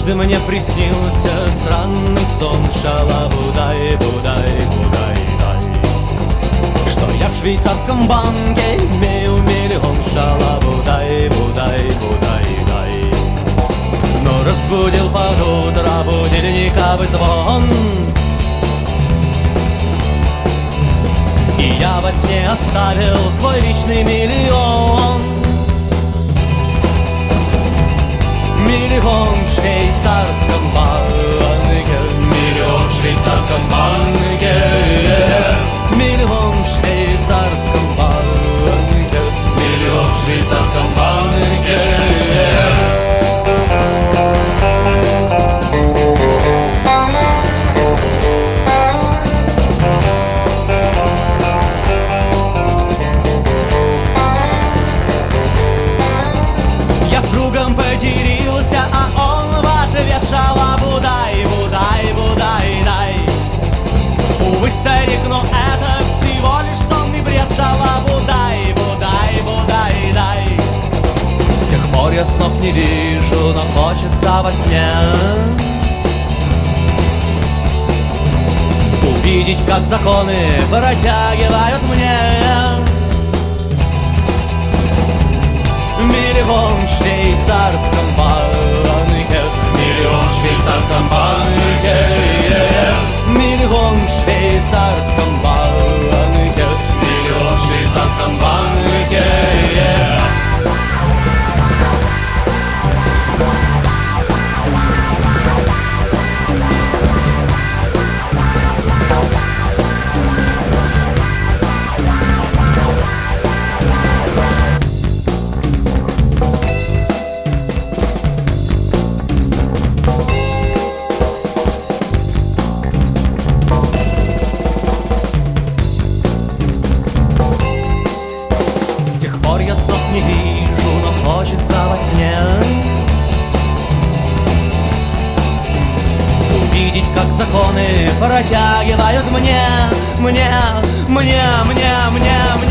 Однажды мне приснился странный сон. Шалабудай, будай, будай, дай, что я в швейцарском банке имею миллион. Шалабудай, будай, будай, дай. Но разбудил под утро будильниковый звон, и я во сне оставил свой личный миллион. Миллион в швейцарском банке, миллион в швейцарском банке, миллион в швейцарском банке, миллион в швейцарском банке. Я с другом поделился, а он в ответ шалабудай, будай, будай, дай. Увы, старик, но это всего лишь сонный бред. Шалабудай, будай, будай, дай. С тех пор я снов не вижу, но хочется во сне увидеть, как законы протягивают мне миллион в швейцарском банке, миллион в швейцарском банке, миллион в швейцарском банке, миллион в швейцарском банке. Я снов не вижу, но хочется во сне увидеть, как законы протягивают мне